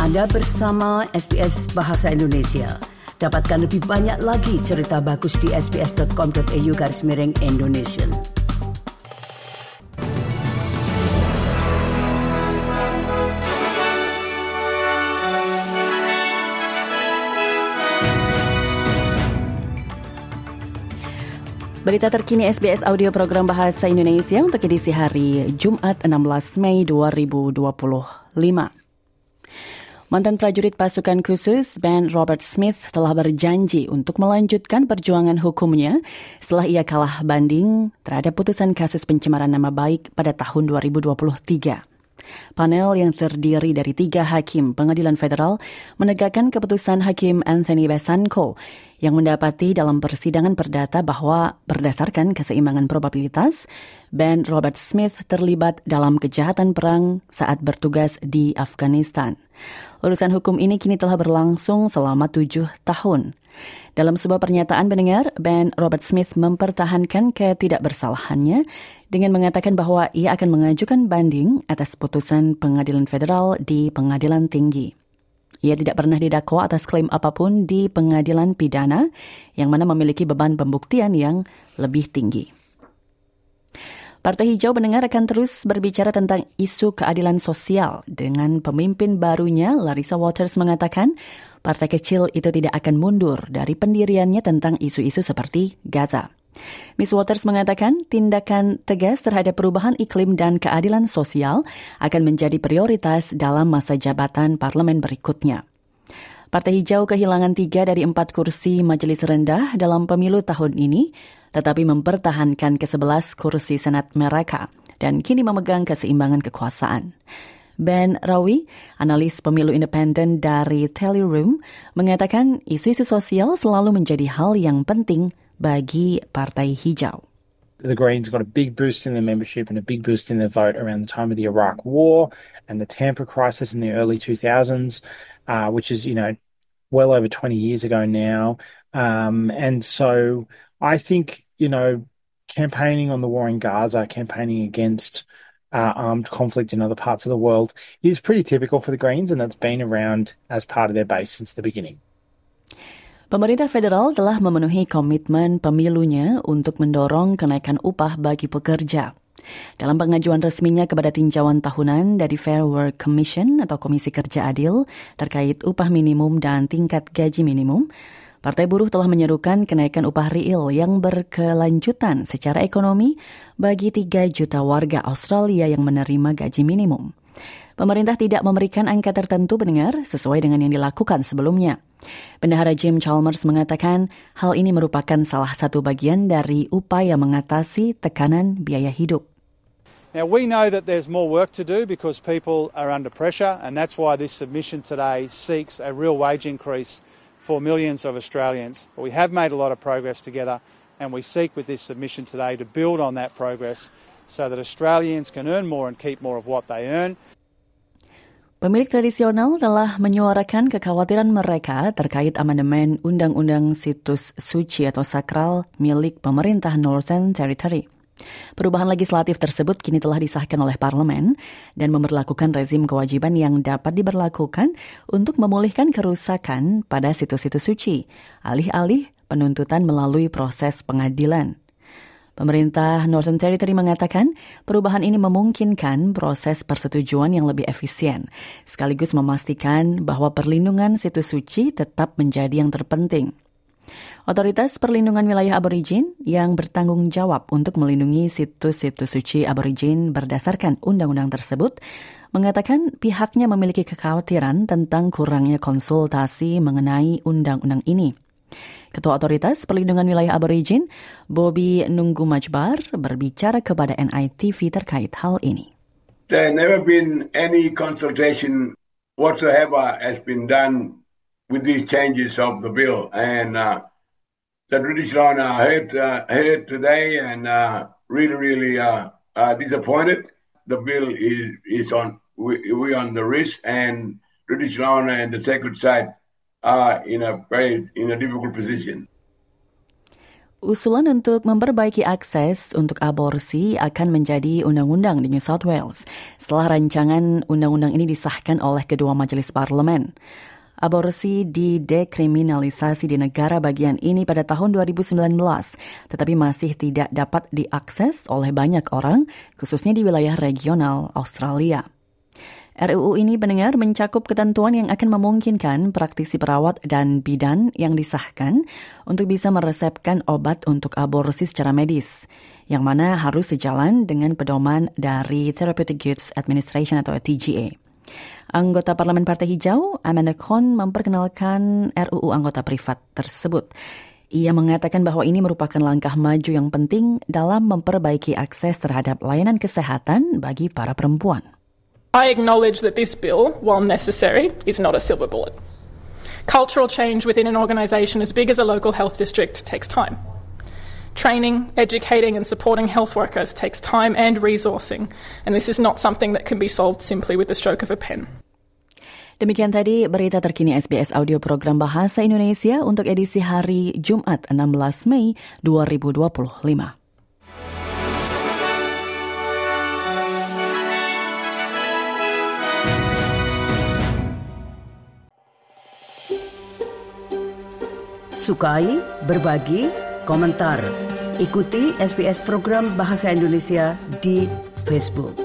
Anda bersama SBS Bahasa Indonesia. Dapatkan lebih banyak lagi cerita bagus di sbs.com.au/Indonesian. Berita terkini SBS Audio Program Bahasa Indonesia untuk edisi hari Jumat 16 Mei 2025. Mantan prajurit pasukan khusus Ben Robert Smith telah berjanji untuk melanjutkan perjuangan hukumnya setelah ia kalah banding terhadap putusan kasus pencemaran nama baik pada tahun 2023. Panel yang terdiri dari 3 hakim pengadilan federal menegakkan keputusan Hakim Anthony Besanko yang mendapati dalam persidangan perdata bahwa berdasarkan keseimbangan probabilitas, Ben Robert Smith terlibat dalam kejahatan perang saat bertugas di Afghanistan. Urusan hukum ini kini telah berlangsung selama 7 tahun. Dalam sebuah pernyataan pendengar, Ben Robert Smith mempertahankan ketidakbersalahannya dengan mengatakan bahwa ia akan mengajukan banding atas putusan pengadilan federal di pengadilan tinggi. Ia tidak pernah didakwa atas klaim apapun di pengadilan pidana yang mana memiliki beban pembuktian yang lebih tinggi. Partai Hijau pendengar akan terus berbicara tentang isu keadilan sosial dengan pemimpin barunya Larissa Waters mengatakan partai kecil itu tidak akan mundur dari pendiriannya tentang isu-isu seperti Gaza. Ms. Waters mengatakan tindakan tegas terhadap perubahan iklim dan keadilan sosial akan menjadi prioritas dalam masa jabatan parlemen berikutnya. Partai Hijau kehilangan 3 dari 4 kursi majelis rendah dalam pemilu tahun ini, tetapi mempertahankan ke-11 kursi senat mereka dan kini memegang keseimbangan kekuasaan. Ben Rawi, analis pemilu independen dari Tally Room, mengatakan isu-isu sosial selalu menjadi hal yang penting bagi Partai Hijau. The Greens got a big boost in their membership and a big boost in their vote around the time of the Iraq War and the Tampa crisis in the early 2000s, which is, well over 20 years ago now. And so I think, campaigning on the war in Gaza, campaigning against armed conflict in other parts of the world is pretty typical for the Greens, and that's been around as part of their base since the beginning. Pemerintah federal telah memenuhi komitmen pemilunya untuk mendorong kenaikan upah bagi pekerja. Dalam pengajuan resminya kepada tinjauan tahunan dari Fair Work Commission atau Komisi Kerja Adil terkait upah minimum dan tingkat gaji minimum, Partai Buruh telah menyerukan kenaikan upah real yang berkelanjutan secara ekonomi bagi 3 juta warga Australia yang menerima gaji minimum. Pemerintah tidak memberikan angka tertentu pendengar sesuai dengan yang dilakukan sebelumnya. Bendahara Jim Chalmers mengatakan hal ini merupakan salah satu bagian dari upaya mengatasi tekanan biaya hidup. Now we know that there's more work to do because people are under pressure, and that's why this submission today seeks a real wage increase for millions of Australians. But we have made a lot of progress together, and we seek with this submission today to build on that progress so that Australians can earn more and keep more of what they earn. Pemilik tradisional telah menyuarakan kekhawatiran mereka terkait amandemen Undang-Undang Situs Suci atau Sakral milik pemerintah Northern Territory. Perubahan legislatif tersebut kini telah disahkan oleh parlemen dan memberlakukan rezim kewajiban yang dapat diberlakukan untuk memulihkan kerusakan pada situs-situs suci, alih-alih penuntutan melalui proses pengadilan. Pemerintah Northern Territory mengatakan perubahan ini memungkinkan proses persetujuan yang lebih efisien, sekaligus memastikan bahwa perlindungan situs suci tetap menjadi yang terpenting. Otoritas Perlindungan Wilayah Aborigin yang bertanggung jawab untuk melindungi situs-situs suci Aborigin berdasarkan undang-undang tersebut mengatakan pihaknya memiliki kekhawatiran tentang kurangnya konsultasi mengenai undang-undang ini. Ketua Otoritas Perlindungan Wilayah Aborigin, Bobby Nungumajbar, berbicara kepada NITV terkait hal ini. There never been any consultation whatsoever has been done with these changes of the bill, and the traditional heard today and really disappointed. The bill is on we on the risk, and traditional and the sacred side are in a difficult position. Usulan untuk memperbaiki akses untuk aborsi akan menjadi undang-undang di New South Wales setelah rancangan undang-undang ini disahkan oleh kedua majelis parlemen. Aborsi didekriminalisasi di negara bagian ini pada tahun 2019, tetapi masih tidak dapat diakses oleh banyak orang, khususnya di wilayah regional Australia. RUU ini benar mencakup ketentuan yang akan memungkinkan praktisi perawat dan bidan yang disahkan untuk bisa meresepkan obat untuk aborsi secara medis, yang mana harus sejalan dengan pedoman dari Therapeutic Goods Administration atau TGA. Anggota Parlemen Partai Hijau, Amanda Khan, memperkenalkan RUU anggota privat tersebut. Ia mengatakan bahwa ini merupakan langkah maju yang penting dalam memperbaiki akses terhadap layanan kesehatan bagi para perempuan. I acknowledge that this bill, while necessary, is not a silver bullet. Cultural change within an organisation as big as a local health district takes time. Training, educating and supporting health workers takes time and resourcing, and this is not something that can be solved simply with the stroke of a pen. Demikian tadi berita terkini SBS Audio Program Bahasa Indonesia untuk edisi hari Jumat 16 Mei 2025. Sukai, berbagi, komentar. Ikuti SBS Program Bahasa Indonesia di Facebook.